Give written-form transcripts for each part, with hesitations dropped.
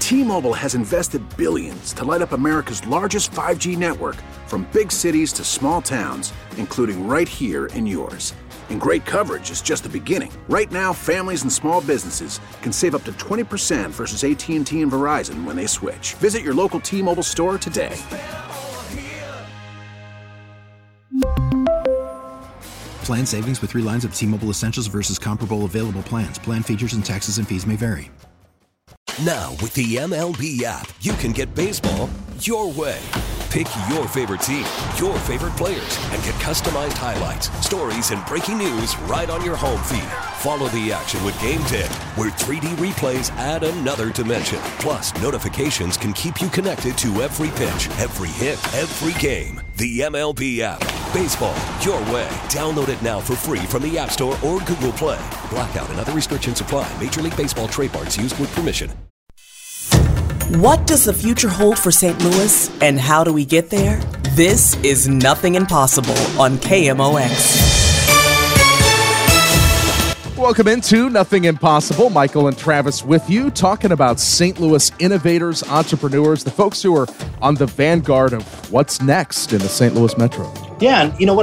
T-Mobile has invested billions to light up America's largest 5G network, from big cities to small towns, including right here in yours. And great coverage is just the beginning. Right now, families and small businesses can save up to 20% versus AT&T and Verizon when they switch. Visit your local T-Mobile store today. Plan savings with 3 lines of T-Mobile Essentials versus comparable available plans. Plan features and taxes and fees may vary. Now, with the MLB app, you can get baseball your way. Pick your favorite team, your favorite players, and get customized highlights, stories, and breaking news right on your home feed. Follow the action with Game Day, where 3D replays add another dimension. Plus, notifications can keep you connected to every pitch, every hit, every game. The MLB app. Baseball your way. Download it now for free from the App Store or Google Play. Blackout and other restrictions apply. Major League Baseball trademarks used with permission. What does the future hold for St. Louis, and how do we get there? This is Nothing Impossible on KMOX. Welcome into Nothing Impossible. Michael and Travis with you, talking about St. Louis innovators, entrepreneurs, the folks who are on the vanguard of what's next in the St. Louis Metro. Yeah, and you know what,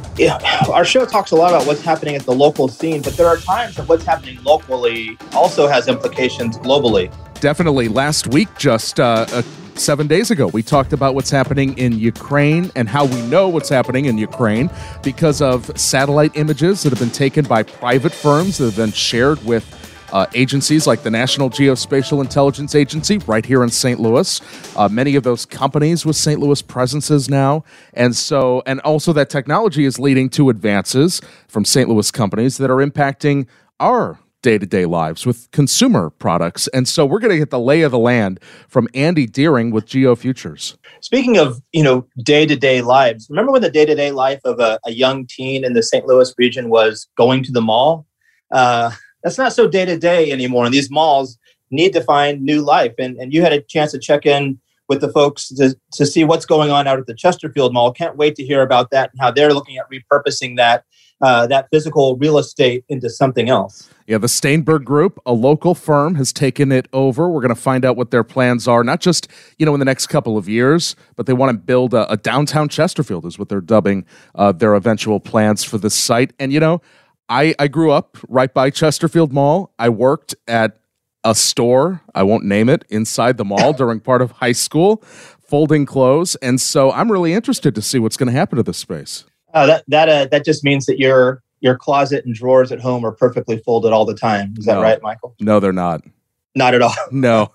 our show talks a lot about what's happening at the local scene, but there are times that what's happening locally also has implications globally. Definitely. Last week, just 7 days ago, we talked about what's happening in Ukraine and how we know what's happening in Ukraine because of satellite images that have been taken by private firms that have been shared with agencies like the National Geospatial Intelligence Agency right here in St. Louis. Many of those companies with St. Louis presences now. And also that technology is leading to advances from St. Louis companies that are impacting our day-to-day lives with consumer products. And so we're going to get the lay of the land from Andy Deering with GeoFutures. Speaking of, day-to-day lives, remember when the day-to-day life of a young teen in the St. Louis region was going to the mall? That's not so day-to-day anymore. And these malls need to find new life. And you had a chance to check in with the folks to see what's going on out at the Chesterfield Mall. Can't wait to hear about that and how they're looking at repurposing that physical real estate into something else. Yeah, the Steinberg Group, a local firm, has taken it over. We're going to find out what their plans are, not just, in the next couple of years, but they want to build a downtown Chesterfield is what they're dubbing their eventual plans for this site. And, I grew up right by Chesterfield Mall. I worked at a store, I won't name it, inside the mall during part of high school, folding clothes. And so I'm really interested to see what's going to happen to this space. That just means that your closet and drawers at home are perfectly folded all the time. Is that right, Michael? No, they're not. Not at all. No.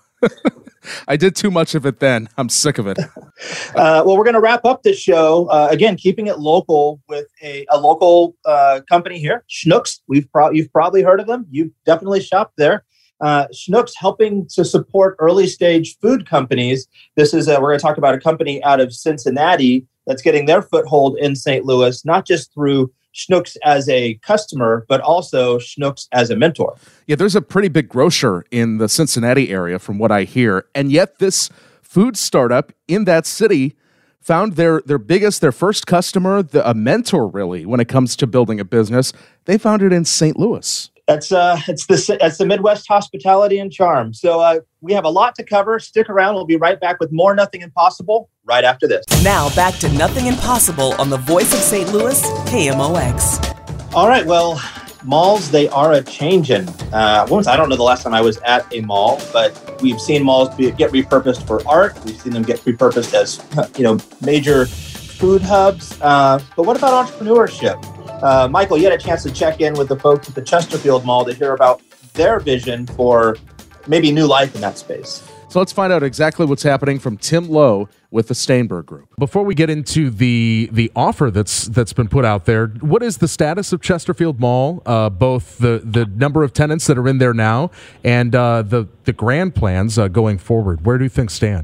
I did too much of it then. I'm sick of it. Well, we're going to wrap up this show, again, keeping it local with a local company here, Schnucks. You've probably heard of them. You've definitely shopped there. Schnucks helping to support early stage food companies. This is we're going to talk about a company out of Cincinnati that's getting their foothold in St. Louis, not just through Schnucks as a customer, but also Schnucks as a mentor. Yeah, there's a pretty big grocer in the Cincinnati area from what I hear. And yet this food startup in that city found their first customer, a mentor really, when it comes to building a business. They found it in St. Louis. That's the Midwest hospitality and charm. So we have a lot to cover. Stick around. We'll be right back with more Nothing Impossible right after this. Now back to Nothing Impossible on the Voice of St. Louis, KMOX. All right. Well, malls, they are a changing. I don't know the last time I was at a mall, but we've seen malls get repurposed for art. We've seen them get repurposed as major food hubs. But what about entrepreneurship? Michael, you had a chance to check in with the folks at the Chesterfield Mall to hear about their vision for maybe new life in that space. So let's find out exactly what's happening from Tim Lowe with the Steinberg Group. Before we get into the offer that's been put out there, what is the status of Chesterfield Mall, both the number of tenants that are in there now and the grand plans going forward? Where do things stand?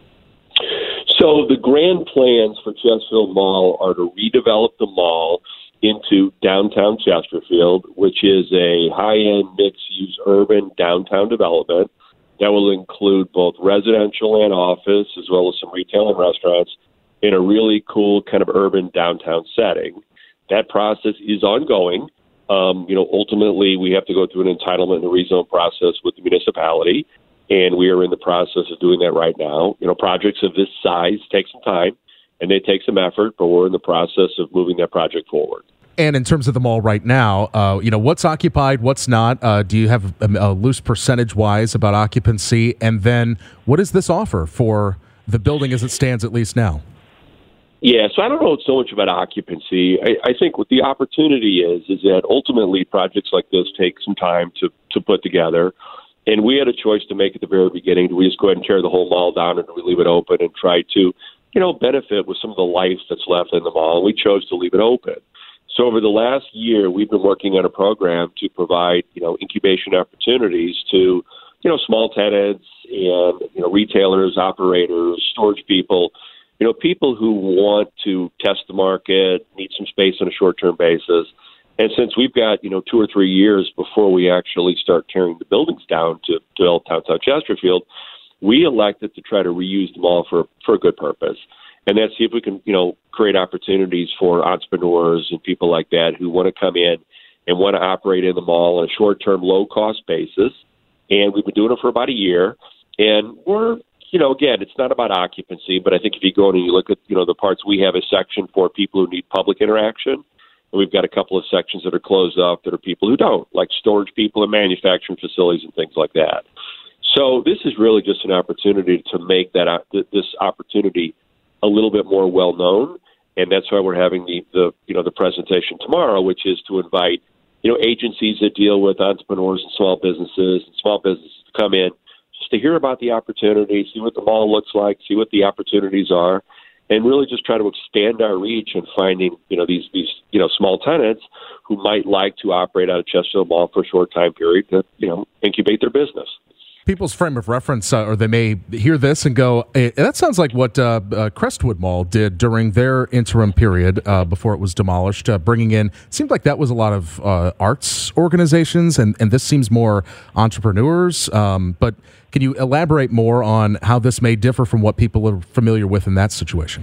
So the grand plans for Chesterfield Mall are to redevelop the mall into downtown Chesterfield, which is a high-end mixed-use urban downtown development that will include both residential and office, as well as some retail and restaurants in a really cool kind of urban downtown setting. That process is ongoing. Ultimately, we have to go through an entitlement and rezone process with the municipality. and we are in the process of doing that right now. Projects of this size take some time, and they take some effort, but we're in the process of moving that project forward. And in terms of the mall right now, what's occupied, what's not? Do you have a loose percentage-wise about occupancy? And then what does this offer for the building as it stands, at least now? Yeah, so I don't know so much about occupancy. I think what the opportunity is that ultimately projects like this take some time to put together. And we had a choice to make at the very beginning. Do we just go ahead and tear the whole mall down, or do we leave it open and try to, benefit with some of the life that's left in the mall? And we chose to leave it open. So over the last year, we've been working on a program to provide, incubation opportunities to, small tenants and, retailers, operators, storage people, people who want to test the market, need some space on a short-term basis. And since we've got, 2 or 3 years before we actually start tearing the buildings down to build downtown Chesterfield, we elected to try to reuse the mall for a good purpose. And that's see if we can, create opportunities for entrepreneurs and people like that who want to come in and want to operate in the mall on a short-term, low-cost basis. And we've been doing it for about a year. And we're, again, it's not about occupancy, but I think if you go in and you look at, the parts, we have a section for people who need public interaction. And we've got a couple of sections that are closed off that are people who don't, like storage people and manufacturing facilities and things like that. So this is really just an opportunity to make this opportunity a little bit more well known, and that's why we're having the presentation tomorrow, which is to invite agencies that deal with entrepreneurs and small businesses to come in just to hear about the opportunity, see what the mall looks like, see what the opportunities are, and really just try to expand our reach and finding these small tenants who might like to operate out of Chesterfield Mall for a short time period to incubate their business. People's frame of reference, or they may hear this and go, hey, that sounds like what Crestwood Mall did during their interim period before it was demolished, bringing in, seemed like that was a lot of arts organizations, and this seems more entrepreneurs. But can you elaborate more on how this may differ from what people are familiar with in that situation?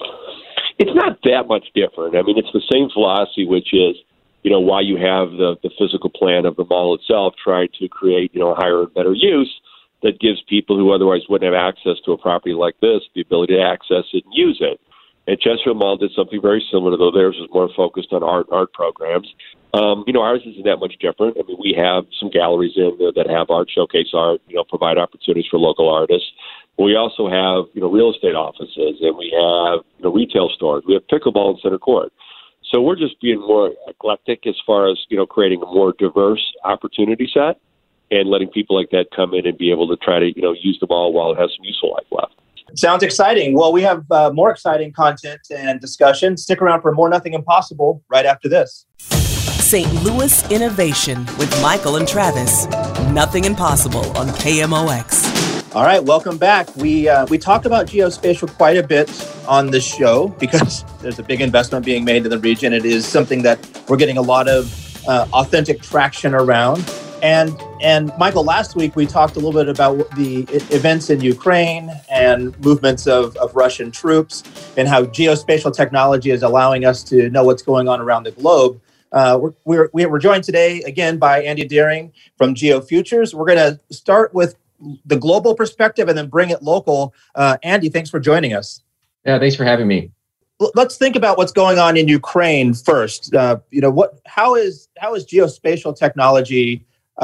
It's not that much different. I mean, it's the same philosophy, which is, while you have the physical plan of the mall itself, trying to create, a higher and better use that gives people who otherwise wouldn't have access to a property like this the ability to access it and use it. And Chesterfield Mall did something very similar, though theirs was more focused on art programs. Ours isn't that much different. I mean, we have some galleries in there that have art, showcase art, provide opportunities for local artists. We also have, real estate offices, and we have, retail stores. We have pickleball in center court. So we're just being more eclectic as far as, creating a more diverse opportunity set and letting people like that come in and be able to try to, use the mall while it has some useful life left. Sounds exciting. Well, we have more exciting content and discussion. Stick around for more Nothing Impossible right after this. St. Louis Innovation with Michael and Travis. Nothing Impossible on KMOX. All right, welcome back. We talk about geospatial quite a bit on this show because there's a big investment being made in the region. It is something that we're getting a lot of authentic traction around. And Michael, last week we talked a little bit about the events in Ukraine and movements of Russian troops and how geospatial technology is allowing us to know what's going on around the globe. We're joined today again by Andy Deering from GeoFutures. We're going to start with the global perspective and then bring it local. Andy, thanks for joining us. Yeah, thanks for having me. Let's think about what's going on in Ukraine first. How is geospatial technology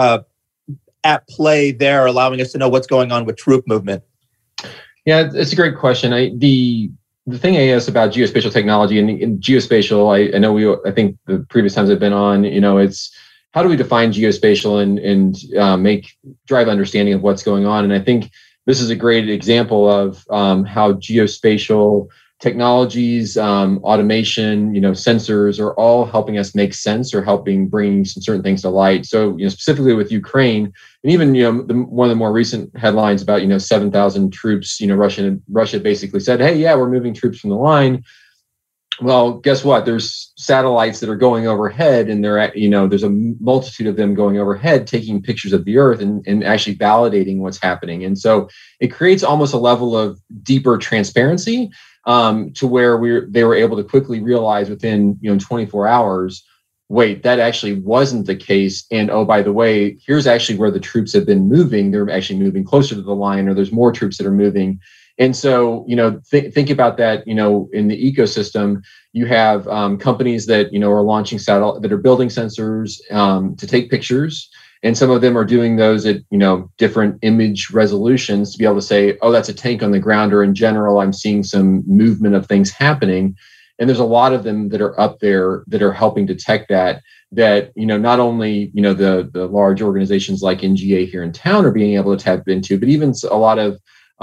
at play there, allowing us to know what's going on with troop movement? Yeah, it's a great question. The thing I guess about geospatial technology and geospatial, I know I think the previous times I've been on, it's how do we define geospatial and drive understanding of what's going on? And I think this is a great example of how geospatial technologies, automation, sensors are all helping us make sense or bring some certain things to light. So, specifically with Ukraine, and even one of the more recent headlines about 7,000 troops. Russia basically said, "Hey, yeah, we're moving troops from the line." Well, guess what? There's satellites that are going overhead, and there's a multitude of them going overhead, taking pictures of the Earth and actually validating what's happening. And so it creates almost a level of deeper transparency to where they were able to quickly realize within 24 hours wait, that actually wasn't the case. And oh, by the way, here's actually where the troops have been moving. They're actually moving closer to the line, or there's more troops that are moving. And so, think about that, in the ecosystem, you have companies that, are launching satellite, that are building sensors to take pictures. And some of them are doing those at, different image resolutions to be able to say, oh, that's a tank on the ground, or in general, I'm seeing some movement of things happening. And there's a lot of them that are up there that are helping detect that, not only, the large organizations like NGA here in town are being able to tap into, but even a lot of,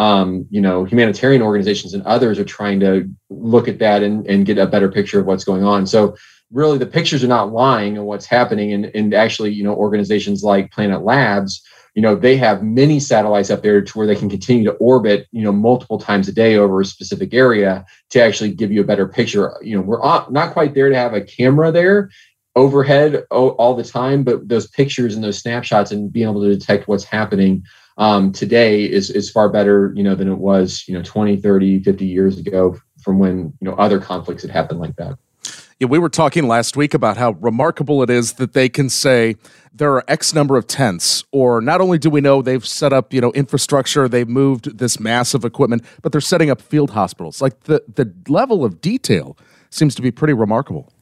humanitarian organizations and others are trying to look at that and get a better picture of what's going on. So really the pictures are not lying on what's happening. And actually, organizations like Planet Labs, they have many satellites up there to where they can continue to orbit, multiple times a day over a specific area to actually give you a better picture. We're not quite there to have a camera there overhead all the time, but those pictures and those snapshots and being able to detect what's happening today is far better, than it was, 20, 30, 50 years ago from when, other conflicts had happened like that. Yeah, we were talking last week about how remarkable it is that they can say there are X number of tents, or not only do we know they've set up, infrastructure, they've moved this massive equipment, but they're setting up field hospitals. Like the level of detail seems to be pretty remarkable.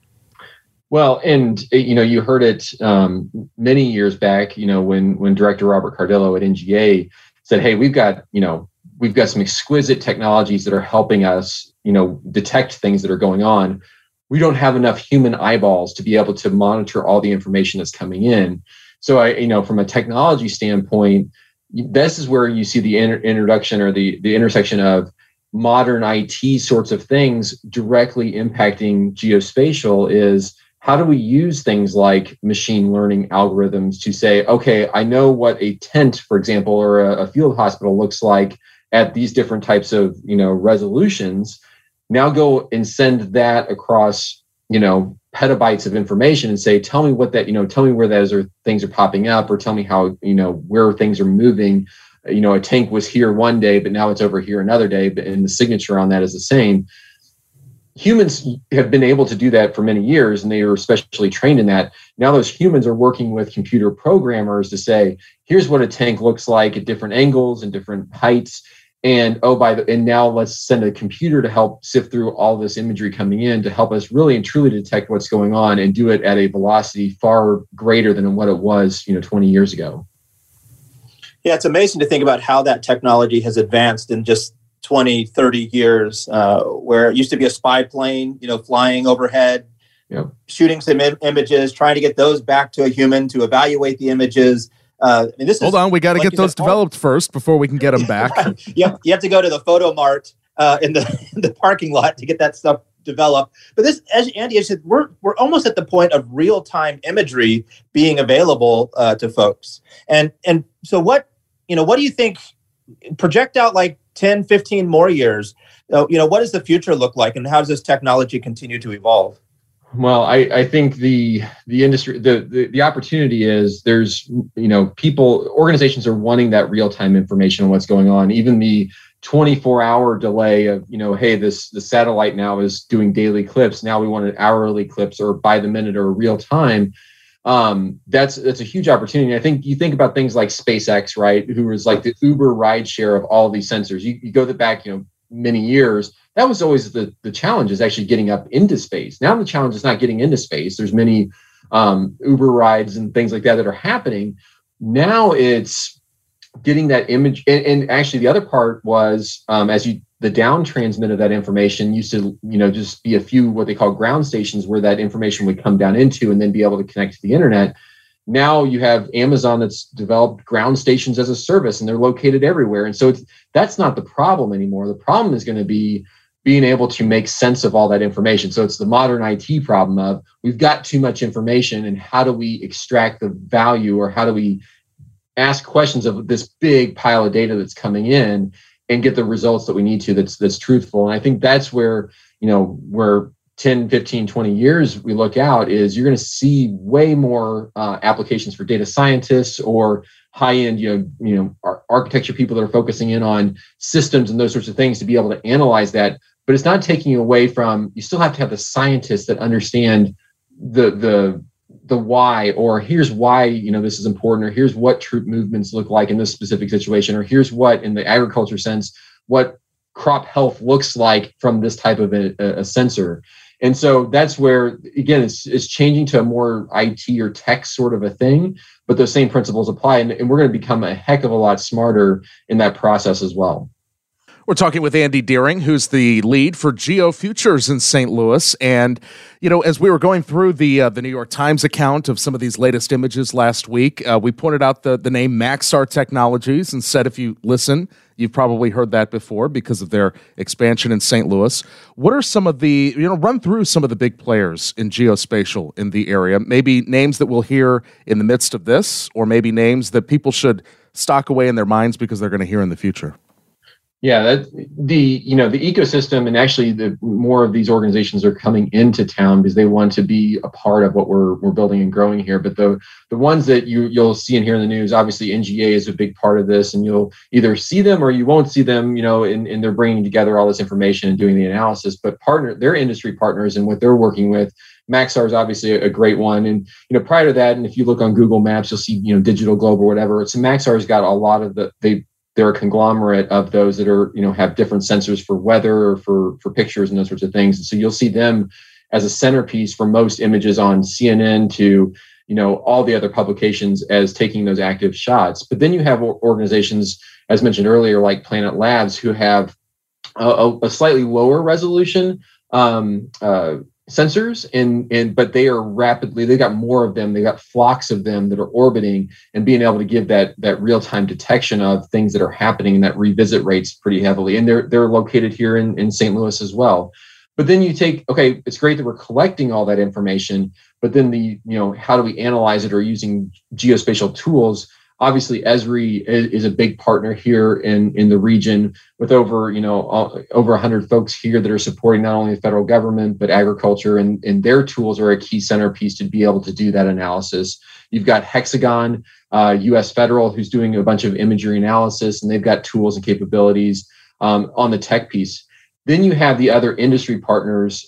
Well, and you heard it many years back, when Director Robert Cardillo at NGA said, "Hey, we've got some exquisite technologies that are helping us, detect things that are going on. We don't have enough human eyeballs to be able to monitor all the information that's coming in." So, from a technology standpoint, this is where you see the introduction or the intersection of modern IT sorts of things directly impacting geospatial is, how do we use things like machine learning algorithms to say, okay, I know what a tent, for example, or a field hospital looks like at these different types of, resolutions. Now go and send that across, petabytes of information and say, tell me what that, tell me where those things are popping up, or tell me how, where things are moving. A tank was here one day, but now it's over here another day, and the signature on that is the same. Humans have been able to do that for many years, and they are especially trained in that. Now those humans are working with computer programmers to say, here's what a tank looks like at different angles and different heights. And now let's send a computer to help sift through all this imagery coming in to help us really and truly detect what's going on and do it at a velocity far greater than what it was, 20 years ago. Yeah, it's amazing to think about how that technology has advanced in just 20, 30 years, where it used to be a spy plane, flying overhead, shooting some images, trying to get those back to a human to evaluate the images. Hold on, we got to get those developed first before we can get them back. You have to go to the photo mart in the parking lot to get that stuff developed. But this, as Andy has said, we're almost at the point of real-time imagery being available to folks. And so what do you think? Project out like 10, 15 more years. What does the future look like, and how does this technology continue to evolve? Well, I think the industry, the opportunity is there's, organizations are wanting that real-time information on what's going on. Even the 24-hour delay of, hey, the satellite now is doing daily clips. Now we want an hourly clips or by the minute or real time. That's a huge opportunity. I think you think about things like SpaceX, right? Who was like the Uber rideshare of all these sensors. You go back, many years. That was always the challenge, is actually getting up into space. Now the challenge is not getting into space. There's many Uber rides and things like that are happening. Now it's getting that image. And actually the other part was the down transmit of that information used to, just be a few what they call ground stations where that information would come down into and then be able to connect to the internet. Now you have Amazon that's developed ground stations as a service, and they're located everywhere. And so that's not the problem anymore. The problem is going to be being able to make sense of all that information. So it's the modern IT problem of, we've got too much information, and how do we extract the value, or how do we ask questions of this big pile of data that's coming in and get the results that we need to that's truthful. And I think that's where, where 10, 15, 20 years we look out is you're going to see way more applications for data scientists or high-end, architecture people that are focusing in on systems and those sorts of things to be able to analyze that. But it's not taking away from, you still have to have the scientists that understand the why, or here's why, this is important, or here's what troop movements look like in this specific situation, or here's what, in the agriculture sense, what crop health looks like from this type of a sensor. And so that's where, again, it's changing to a more IT or tech sort of a thing, but those same principles apply. And we're going to become a heck of a lot smarter in that process as well. We're talking with Andy Deering, who's the lead for GeoFutures in St. Louis. And, as we were going through the New York Times account of some of these latest images last week, we pointed out the name Maxar Technologies and said, if you listen, you've probably heard that before because of their expansion in St. Louis. What are some of the, run through some of the big players in geospatial in the area, maybe names that we'll hear in the midst of this, or maybe names that people should stock away in their minds because they're going to hear in the future? Yeah, the ecosystem, and actually the more of these organizations are coming into town because they want to be a part of what we're building and growing here. But the ones that you'll see and hear in the news, obviously NGA is a big part of this, and you'll either see them or you won't see them, and they're bringing together all this information and doing the analysis. But their industry partners and what they're working with, Maxar is obviously a great one. And, prior to that, and if you look on Google Maps, you'll see, Digital Globe or whatever. So Maxar's got a lot of they're a conglomerate of those that are, have different sensors for weather or for pictures and those sorts of things. And so you'll see them as a centerpiece for most images on CNN to, all the other publications as taking those active shots. But then you have organizations, as mentioned earlier, like Planet Labs, who have a slightly lower resolution sensors, but they are they got more of them. They got flocks of them that are orbiting and being able to give that real-time detection of things that are happening, and that revisit rates pretty heavily. And they're located here in St. Louis as well. But then you it's great that we're collecting all that information, but then how do we analyze it, or using geospatial tools? Obviously, Esri is a big partner here in the region with over 100 folks here that are supporting not only the federal government, but agriculture, and their tools are a key centerpiece to be able to do that analysis. You've got Hexagon, US Federal, who's doing a bunch of imagery analysis, and they've got tools and capabilities on the tech piece. Then you have the other industry partners,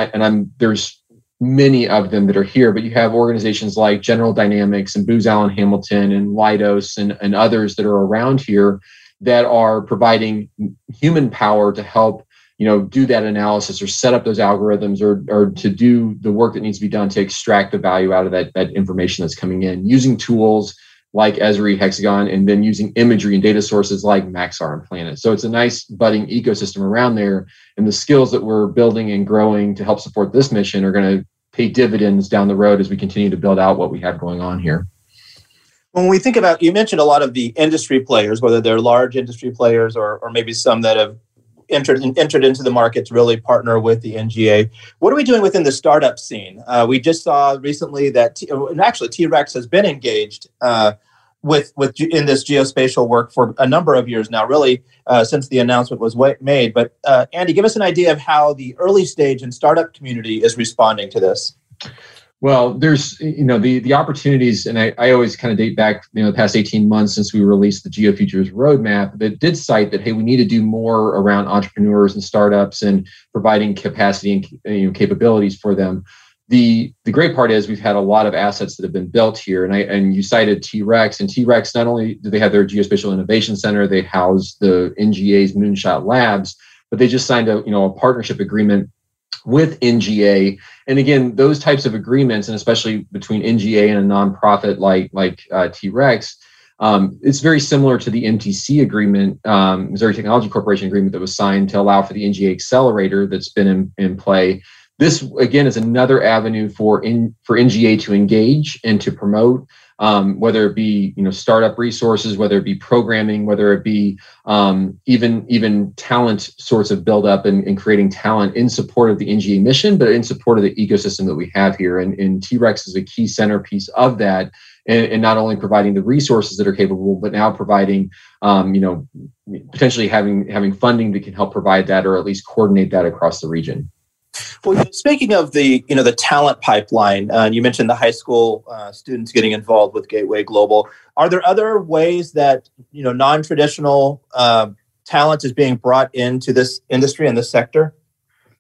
there's many of them that are here, but you have organizations like General Dynamics and Booz Allen Hamilton and Leidos and others that are around here that are providing human power to help, do that analysis or set up those algorithms or to do the work that needs to be done to extract the value out of that information that's coming in, using tools like Esri, Hexagon, and then using imagery and data sources like Maxar and Planet. So it's a nice budding ecosystem around there. And the skills that we're building and growing to help support this mission are going to pay dividends down the road as we continue to build out what we have going on here. When we think about, you mentioned a lot of the industry players, whether they're large industry players or maybe some that have entered into the market to really partner with the NGA. What are we doing within the startup scene? We just saw recently that, T-Rex has been engaged with in this geospatial work for a number of years now, really since the announcement was made. But Andy, give us an idea of how the early stage and startup community is responding to this. Well, there's, the opportunities, and I always kind of date back, the past 18 months since we released the GeoFutures roadmap that did cite that, hey, we need to do more around entrepreneurs and startups and providing capacity and capabilities for them. The great part is we've had a lot of assets that have been built here, and you cited T-Rex, and T-Rex, not only do they have their Geospatial Innovation Center, they house the NGA's Moonshot Labs, but they just signed a partnership agreement with NGA. And again, those types of agreements, and especially between NGA and a nonprofit like T-Rex, it's very similar to the MTC agreement, Missouri Technology Corporation agreement that was signed to allow for the NGA accelerator that's been in play. This, again, is another avenue for NGA to engage and to promote, whether it be startup resources, whether it be programming, whether it be even talent sorts of buildup and creating talent in support of the NGA mission, but in support of the ecosystem that we have here. And T-Rex is a key centerpiece of that, and not only providing the resources that are capable, but now providing potentially having funding that can help provide that, or at least coordinate that across the region. Well, speaking of the talent pipeline, you mentioned the high school students getting involved with Gateway Global. Are there other ways that non-traditional talent is being brought into this industry and this sector?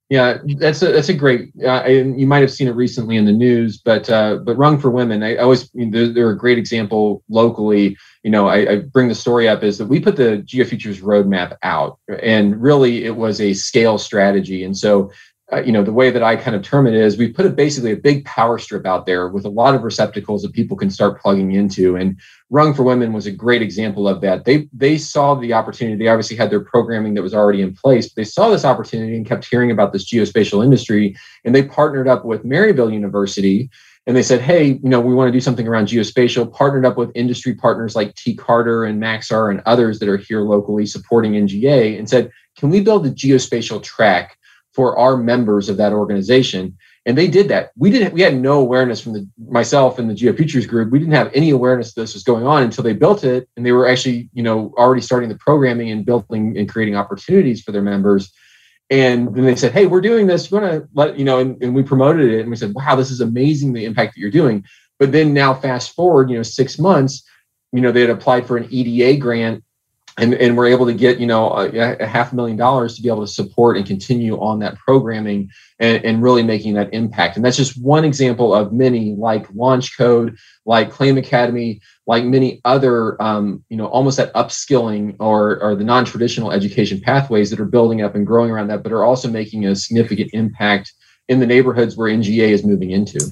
Yeah, that's a great. You might have seen it recently in the news, but Rung for Women, I always they're a great example locally. I bring the story up is that we put the GeoFutures roadmap out, and really it was a scale strategy. And so, the way that I kind of term it is we put basically a big power strip out there with a lot of receptacles that people can start plugging into. And Rung for Women was a great example of that. They saw the opportunity. They obviously had their programming that was already in place, but they saw this opportunity and kept hearing about this geospatial industry. And they partnered up with Maryville University, and they said, hey, we want to do something around geospatial, partnered up with industry partners like T. Carter and Maxar and others that are here locally supporting NGA, and said, can we build a geospatial track for our members of that organization? And they did that. We had no awareness from myself and the GeoFutures group. We didn't have any awareness this was going on until they built it. And they were actually, already starting the programming and building and creating opportunities for their members. And then they said, hey, we're doing this. You want to let, and we promoted it. And we said, wow, this is amazing, the impact that you're doing. But then now fast forward, 6 months, they had applied for an EDA grant. And we're able to get, $500,000 to be able to support and continue on that programming and really making that impact. And that's just one example of many, like Launch Code, like Claim Academy, like many other, almost that upskilling or the non-traditional education pathways that are building up and growing around that, but are also making a significant impact in the neighborhoods where NGA is moving into.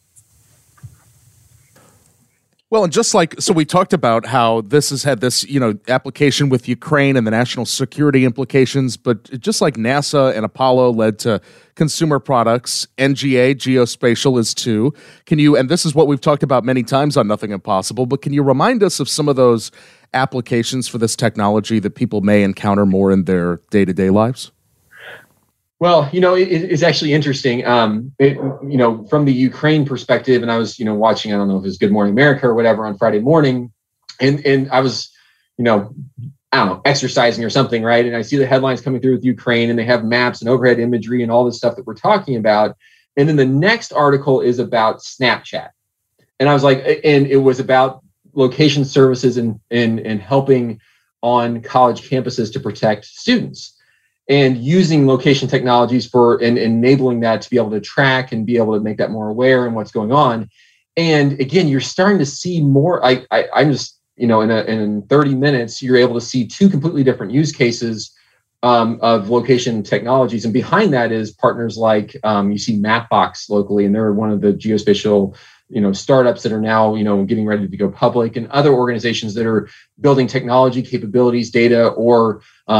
Well, and so we talked about how this has had this, application with Ukraine and the national security implications, but just like NASA and Apollo led to consumer products, NGA, geospatial is too. And this is what we've talked about many times on Nothing Impossible, but can you remind us of some of those applications for this technology that people may encounter more in their day-to-day lives? Well, it's actually interesting. From the Ukraine perspective, and I was, watching, I don't know if it was Good Morning America or whatever on Friday morning, and I was, exercising or something, right? And I see the headlines coming through with Ukraine, and they have maps and overhead imagery and all this stuff that we're talking about. And then the next article is about Snapchat, and I was like, and it was about location services and helping on college campuses to protect students, and using location technologies for and enabling that to be able to track and be able to make that more aware in what's going on. And again, you're starting to see more. I'm just, in 30 minutes, you're able to see two completely different use cases of location technologies. And behind that is partners like you see Mapbox locally, and they're one of the geospatial startups that are now, getting ready to go public, and other organizations that are building technology capabilities, data, or,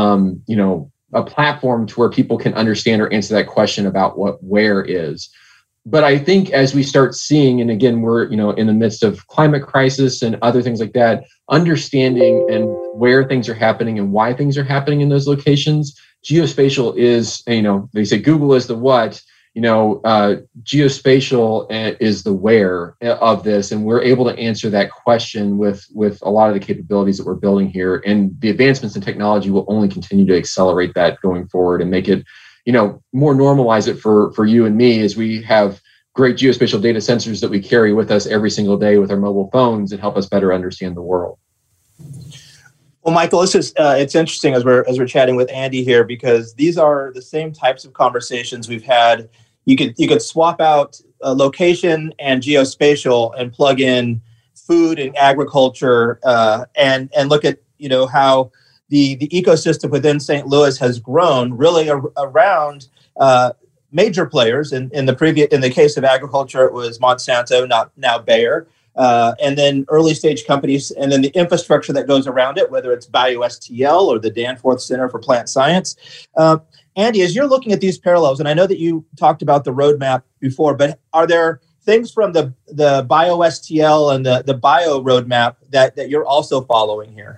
a platform to where people can understand or answer that question about what where is. But I think as we start seeing, and again, we're, in the midst of climate crisis and other things like that, understanding and where things are happening and why things are happening in those locations, geospatial is, they say Google is the what, geospatial is the where of this. And we're able to answer that question with a lot of the capabilities that we're building here. And the advancements in technology will only continue to accelerate that going forward and make it, more normalize it for you and me as we have great geospatial data sensors that we carry with us every single day with our mobile phones and help us better understand the world. Well, Michael, this is it's interesting as we're chatting with Andy here, because these are the same types of conversations we've had. You could swap out location and geospatial and plug in food and agriculture and look at how the ecosystem within St. Louis has grown really around major players. In the case of agriculture, it was Monsanto, now Bayer. And then early stage companies, and then the infrastructure that goes around it, whether it's BioSTL or the Danforth Center for Plant Science. Andy, as you're looking at these parallels, and I know that you talked about the roadmap before, but are there things from the BioSTL and the bio roadmap that you're also following here?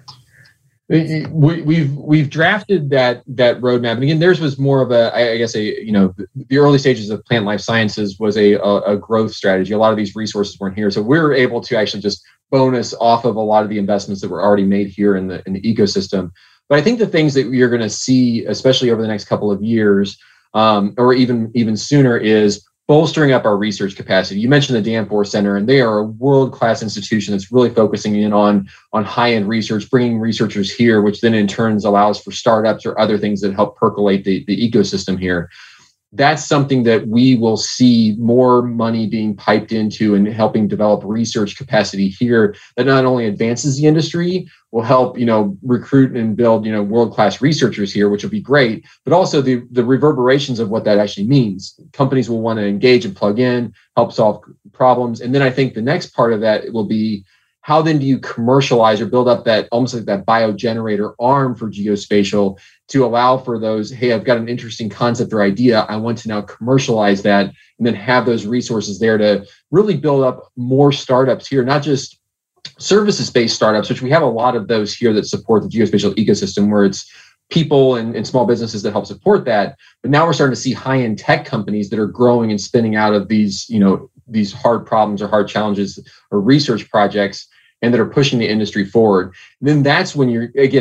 We've drafted that roadmap, and again, theirs was more of the early stages of plant life sciences was a growth strategy. A lot of these resources weren't here, so we were able to actually just bonus off of a lot of the investments that were already made here in the ecosystem. But I think the things that you're going to see, especially over the next couple of years, or even sooner, is bolstering up our research capacity. You mentioned the Danforth Center, and they are a world-class institution that's really focusing in on high-end research, bringing researchers here, which then in turn allows for startups or other things that help percolate the ecosystem here. that's something that we will see more money being piped into and helping develop research capacity here that not only advances the industry, will help, recruit and build, world-class researchers here, which will be great, but also the reverberations of what that actually means. Companies will want to engage and plug in, help solve problems. And then I think the next part of that will be, how then do you commercialize or build up that almost like that biogenerator arm for geospatial to allow for those, hey, I've got an interesting concept or idea, I want to now commercialize that, and then have those resources there to really build up more startups here, not just services-based startups, which we have a lot of those here that support the geospatial ecosystem, where it's people and small businesses that help support that. But now we're starting to see high-end tech companies that are growing and spinning out of these, these hard problems or hard challenges or research projects, and that are pushing the industry forward. And then that's when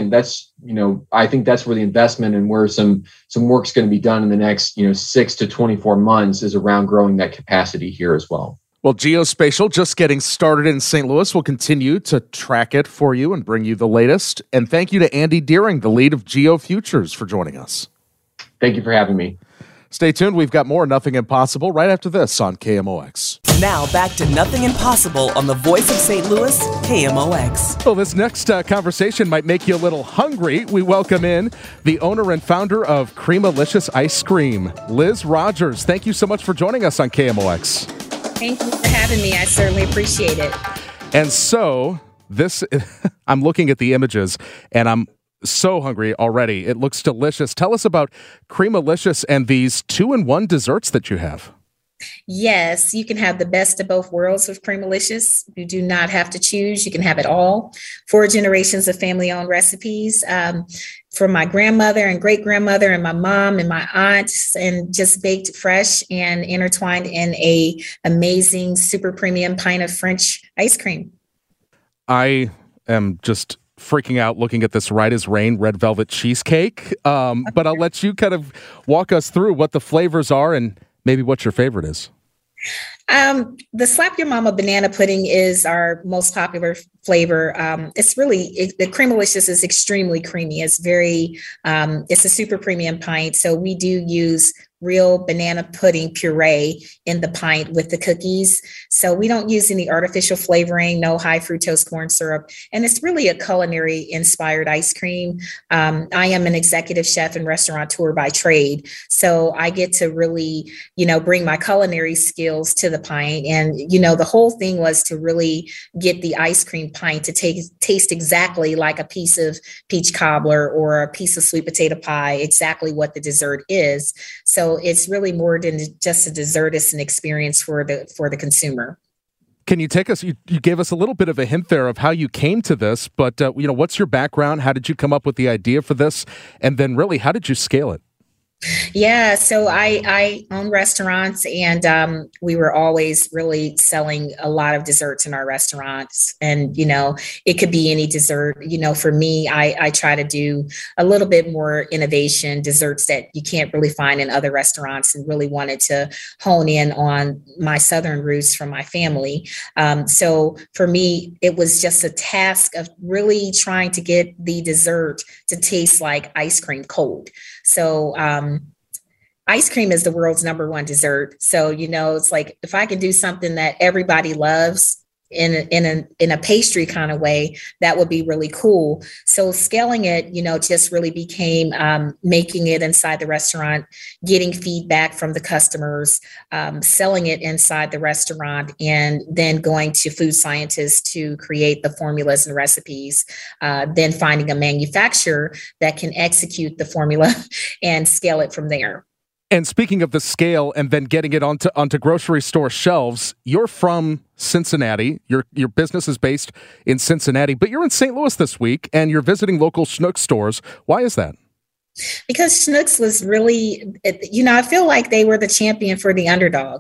I think that's where the investment and where some work's going to be done in the next, 6 to 24 months is around growing that capacity here as well. Well, Geospatial just getting started in St. Louis. We'll continue to track it for you and bring you the latest. And thank you to Andy Deering, the lead of GeoFutures, for joining us. Thank you for having me. Stay tuned. We've got more Nothing Impossible right after this on KMOX. Now back to Nothing Impossible on the voice of St. Louis, KMOX. Well, this next conversation might make you a little hungry. We welcome in the owner and founder of Creamalicious Ice Cream, Liz Rogers. Thank you so much for joining us on KMOX. Thank you for having me. I certainly appreciate it. And so I'm looking at the images and I'm so hungry already. It looks delicious. Tell us about Creamalicious and these 2-in-1 desserts that you have. Yes, you can have the best of both worlds with Creamalicious. You do not have to choose. You can have it all. 4 generations of family-owned recipes from my grandmother and great-grandmother and my mom and my aunts, and just baked fresh and intertwined in a amazing super premium pint of French ice cream. I am just freaking out looking at this Right as Rain red velvet cheesecake. But I'll let you kind of walk us through what the flavors are and maybe what your favorite is. The Slap Your Mama banana pudding is our most popular flavor. The Creamalicious is extremely creamy. It's it's a super premium pint. So we do use real banana pudding puree in the pint with the cookies. So we don't use any artificial flavoring, no high fructose corn syrup. And it's really a culinary inspired ice cream. I am an executive chef and restaurateur by trade. So I get to really, bring my culinary skills to the pint. And, the whole thing was to really get the ice cream pint to taste exactly like a piece of peach cobbler or a piece of sweet potato pie, exactly what the dessert is. So it's really more than just a dessert. It's an experience for the consumer. Can you take us, you gave us a little bit of a hint there of how you came to this, but what's your background? How did you come up with the idea for this? And then really, how did you scale it? Yeah, so I own restaurants, and we were always really selling a lot of desserts in our restaurants. And, it could be any dessert. For me, I try to do a little bit more innovation, desserts that you can't really find in other restaurants, and really wanted to hone in on my Southern roots from my family. So for me, it was just a task of really trying to get the dessert to taste like ice cream cold. So ice cream is the world's #1 dessert. So, it's like, if I can do something that everybody loves in a pastry kind of way, that would be really cool. So scaling it, just really became making it inside the restaurant, getting feedback from the customers, selling it inside the restaurant, and then going to food scientists to create the formulas and recipes, then finding a manufacturer that can execute the formula and scale it from there. And speaking of the scale and then getting it onto grocery store shelves, you're from Cincinnati. Your business is based in Cincinnati, but you're in St. Louis this week and you're visiting local Schnucks stores. Why is that? Because Schnucks was really, I feel like they were the champion for the underdog.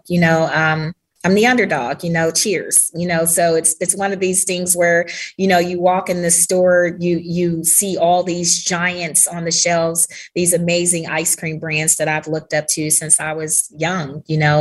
I'm the underdog, cheers, so it's one of these things where, you walk in the store, you see all these giants on the shelves, these amazing ice cream brands that I've looked up to since I was young,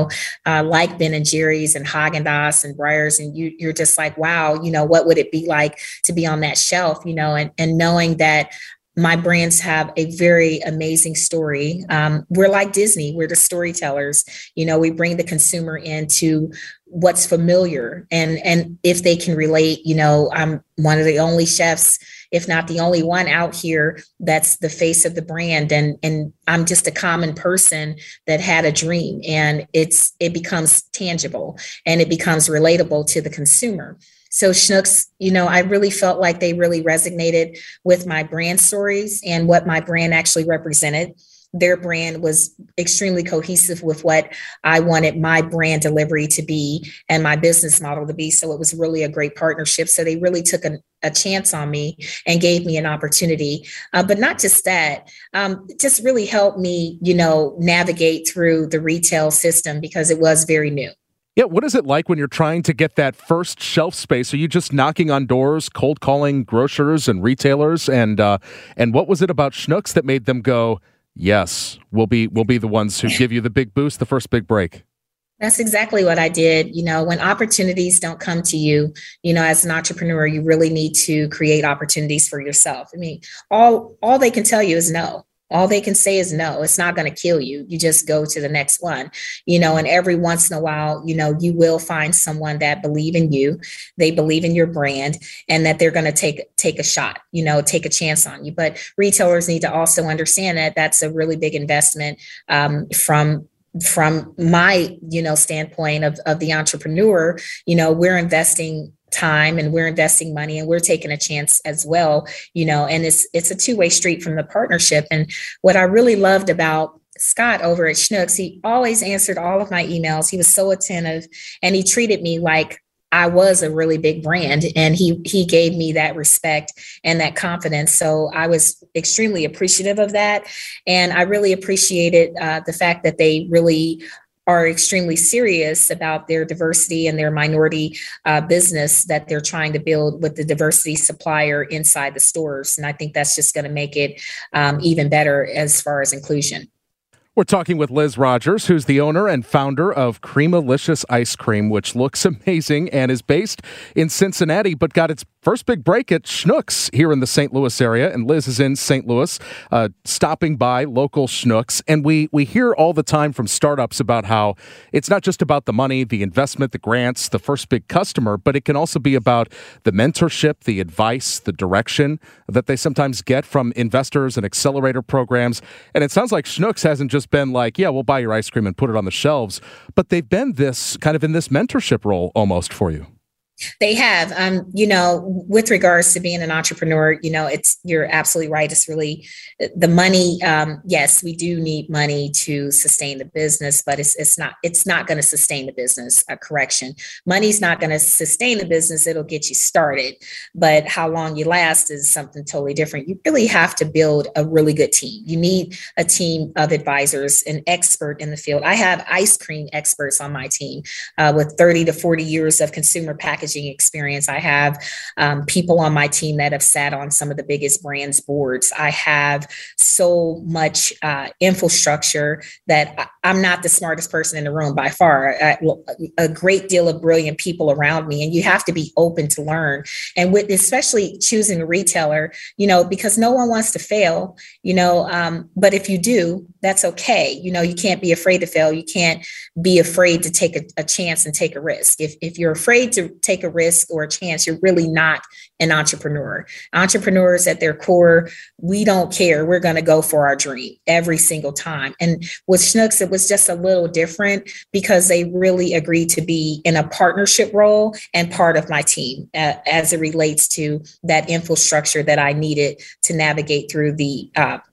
like Ben and Jerry's and Haagen-Dazs and Breyers. And you're just like, wow, what would it be like to be on that shelf, and knowing that my brands have a very amazing story. We're like Disney. We're the storytellers. We bring the consumer into what's familiar, and if they can relate, I'm one of the only chefs, if not the only one out here, that's the face of the brand. And I'm just a common person that had a dream, and it becomes tangible and it becomes relatable to the consumer. So Schnucks, I really felt like they really resonated with my brand stories and what my brand actually represented. Their brand was extremely cohesive with what I wanted my brand delivery to be and my business model to be. So it was really a great partnership. So they really took a chance on me and gave me an opportunity. But not just that, just really helped me, navigate through the retail system because it was very new. Yeah, what is it like when you're trying to get that first shelf space? Are you just knocking on doors, cold calling grocers and retailers? And what was it about Schnucks that made them go, yes, we'll be the ones who give you the big boost, the first big break? That's exactly what I did. When opportunities don't come to you, as an entrepreneur, you really need to create opportunities for yourself. I mean, all they can tell you is no. All they can say is no, it's not going to kill you. You just go to the next one, and every once in a while, you will find someone that believe in you, they believe in your brand, and that they're going to take a shot, take a chance on you. But retailers need to also understand that that's a really big investment from my, standpoint of the entrepreneur. We're investing time and we're investing money and we're taking a chance as well, and it's a two-way street from the partnership. And what I really loved about Scott over at Schnucks, he always answered all of my emails. He was so attentive and he treated me like I was a really big brand, and he gave me that respect and that confidence. So I was extremely appreciative of that. And I really appreciated the fact that they really are extremely serious about their diversity and their minority business that they're trying to build with the diversity supplier inside the stores. And I think that's just going to make it even better as far as inclusion. We're talking with Liz Rogers, who's the owner and founder of Creamalicious Ice Cream, which looks amazing and is based in Cincinnati, but got its first big break at Schnucks here in the St. Louis area. And Liz is in St. Louis, stopping by local Schnucks. And we hear all the time from startups about how it's not just about the money, the investment, the grants, the first big customer, but it can also be about the mentorship, the advice, the direction that they sometimes get from investors and accelerator programs. And it sounds like Schnucks hasn't just been like, yeah, we'll buy your ice cream and put it on the shelves, but they've been this kind of in this mentorship role almost for you. They have, with regards to being an entrepreneur, you're absolutely right. It's really the money. Yes, we do need money to sustain the business, but it's not going to sustain the business. Correction. Money's not going to sustain the business. It'll get you started, but how long you last is something totally different. You really have to build a really good team. You need a team of advisors, an expert in the field. I have ice cream experts on my team with 30 to 40 years of consumer packaging experience. I have people on my team that have sat on some of the biggest brands boards. I have so much infrastructure that I'm not the smartest person in the room by far. A great deal of brilliant people around me, and you have to be open to learn. And with especially choosing a retailer, because no one wants to fail, but if you do, that's okay. You can't be afraid to fail. You can't be afraid to take a chance and take a risk. If you're afraid to take a risk or a chance, you're really not an entrepreneur. Entrepreneurs at their core, we don't care. We're going to go for our dream every single time. And with Schnucks, it was just a little different because they really agreed to be in a partnership role and part of my team as it relates to that infrastructure that I needed to navigate through the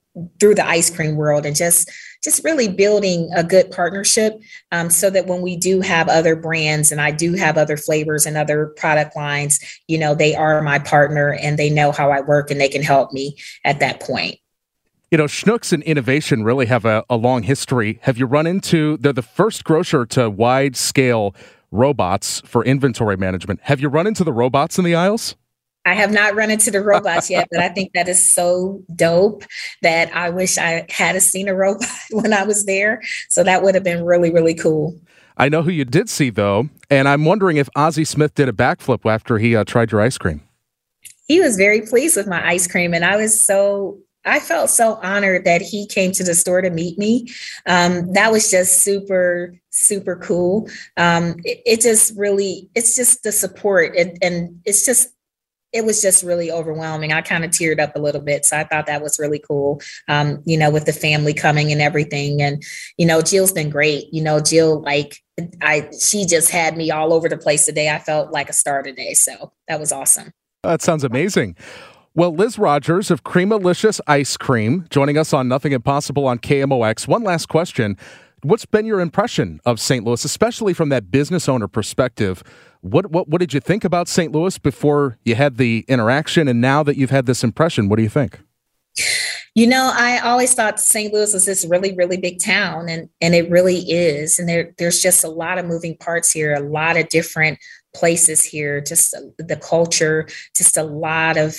ice cream world, and just really building a good partnership so that when we do have other brands and I do have other flavors and other product lines, they are my partner and they know how I work and they can help me at that point. Schnucks and innovation really have a long history. Have you run into, they're the first grocer to wide scale robots for inventory management. Have you run into the robots in the aisles? I have not run into the robots yet, but I think that is so dope that I wish I had seen a robot when I was there. So that would have been really, really cool. I know who you did see, though, and I'm wondering if Ozzie Smith did a backflip after he tried your ice cream. He was very pleased with my ice cream, and I was so I felt so honored that he came to the store to meet me. That was just super, super cool. It's just the support and it was just really overwhelming. I kind of teared up a little bit. So I thought that was really cool, with the family coming and everything. And, Jill's been great. Jill, she just had me all over the place today. I felt like a star today. So that was awesome. That sounds amazing. Well, Liz Rogers of Creamalicious Ice Cream joining us on Nothing Impossible on KMOX. One last question. What's been your impression of St. Louis, especially from that business owner perspective? What did you think about St. Louis before you had the interaction, and now that you've had this impression, what do you think? I always thought St. Louis was this really, really big town, and it really is. And there's just a lot of moving parts here, a lot of different places here, just the culture, just a lot of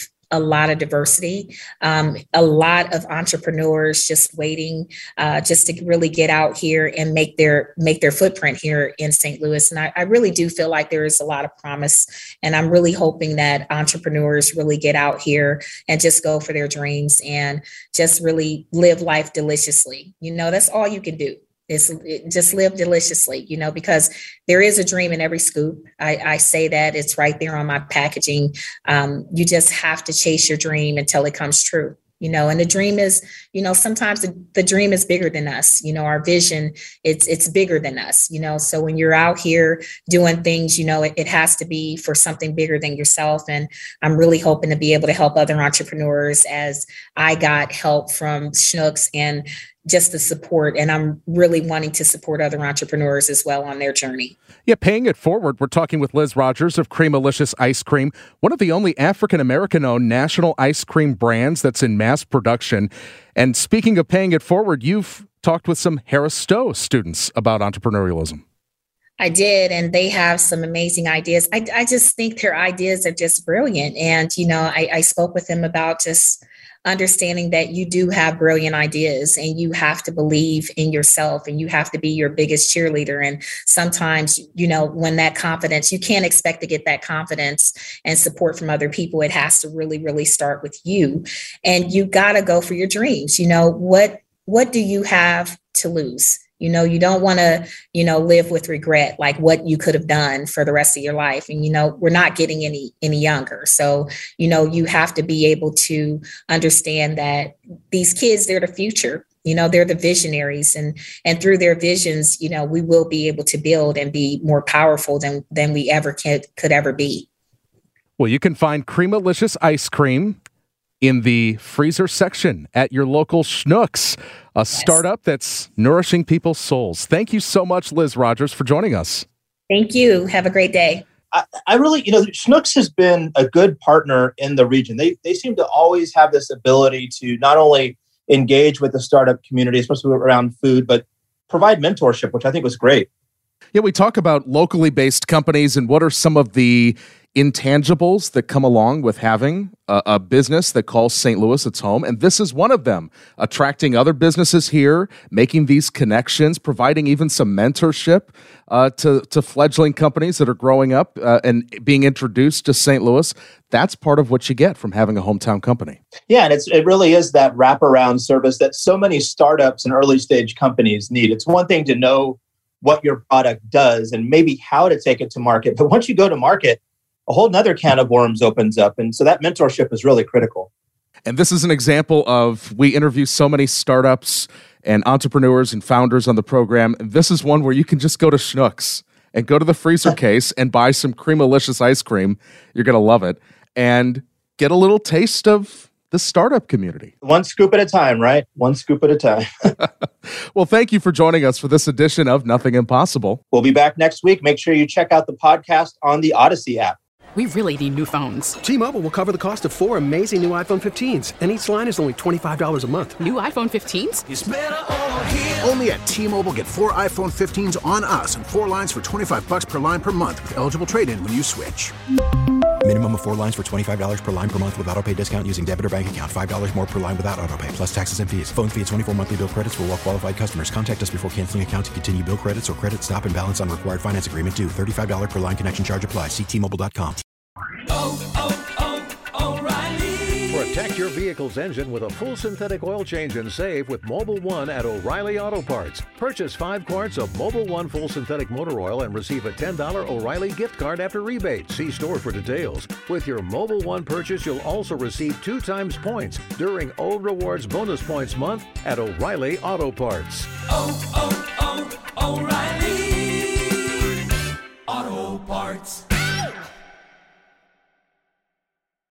diversity, a lot of entrepreneurs just waiting just to really get out here and make their footprint here in St. Louis. And I really do feel like there is a lot of promise. And I'm really hoping that entrepreneurs really get out here and just go for their dreams and just really live life deliciously. That's all you can do. Just live deliciously, because there is a dream in every scoop. I say that it's right there on my packaging. You just have to chase your dream until it comes true, and the dream is, sometimes the dream is bigger than us. Our vision, it's bigger than us, so when you're out here doing things, it has to be for something bigger than yourself. And I'm really hoping to be able to help other entrepreneurs as I got help from Schnucks and just the support. And I'm really wanting to support other entrepreneurs as well on their journey. Yeah, paying it forward. We're talking with Liz Rogers of Creamalicious Ice Cream, one of the only African-American-owned national ice cream brands that's in mass production. And speaking of paying it forward, you've talked with some Harris Stowe students about entrepreneurialism. I did, and they have some amazing ideas. I just think their ideas are just brilliant. And, I spoke with them about just understanding that you do have brilliant ideas and you have to believe in yourself and you have to be your biggest cheerleader. And sometimes, when that confidence, you can't expect to get that confidence and support from other people. It has to really, really start with you. And you got to go for your dreams. What do you have to lose? You don't want to, live with regret, like what you could have done for the rest of your life. And, we're not getting any younger. So, you have to be able to understand that these kids, they're the future. They're the visionaries, and through their visions, we will be able to build and be more powerful than we ever could ever be. Well, you can find Creamalicious Ice Cream in the freezer section at your local Schnucks, a startup that's nourishing people's souls. Thank you so much, Liz Rogers, for joining us. Thank you. Have a great day. I really, Schnucks has been a good partner in the region. They seem to always have this ability to not only engage with the startup community, especially around food, but provide mentorship, which I think was great. Yeah, we talk about locally based companies and what are some of the intangibles that come along with having a business that calls St. Louis its home. And this is one of them, attracting other businesses here, making these connections, providing even some mentorship to fledgling companies that are growing up and being introduced to St. Louis. That's part of what you get from having a hometown company. Yeah, and it really is that wraparound service that so many startups and early stage companies need. It's one thing to know what your product does and maybe how to take it to market. But once you go to market, a whole nother can of worms opens up. And so that mentorship is really critical. And this is an example of, we interview so many startups and entrepreneurs and founders on the program. And this is one where you can just go to Schnucks and go to the freezer case and buy some Creamalicious ice cream. You're going to love it. And get a little taste of the startup community. One scoop at a time, right? One scoop at a time. Well, thank you for joining us for this edition of Nothing Impossible. We'll be back next week. Make sure you check out the podcast on the Odyssey app. We really need new phones. T-Mobile will cover the cost of 4 amazing new iPhone 15s, and each line is only $25 a month. New iPhone 15s? It's better over here. Only at T-Mobile, get 4 iPhone 15s on us and 4 lines for $25 per line per month with eligible trade-in when you switch. Minimum of 4 lines for $25 per line per month with autopay discount using debit or bank account. $5 more per line without autopay, plus taxes and fees. Phone fee at 24 monthly bill credits for well-qualified customers. Contact us before canceling account to continue bill credits or credit stop and balance on required finance agreement due. $35 per line connection charge applies. See T-Mobile.com. O'Reilly. For a Protect your vehicle's engine with a full synthetic oil change and save with Mobil 1 at O'Reilly Auto Parts. Purchase 5 quarts of Mobil 1 full synthetic motor oil and receive a $10 O'Reilly gift card after rebate. See store for details. With your Mobil 1 purchase, you'll also receive 2 times points during Old Rewards Bonus Points Month at O'Reilly Auto Parts. O'Reilly Auto Parts.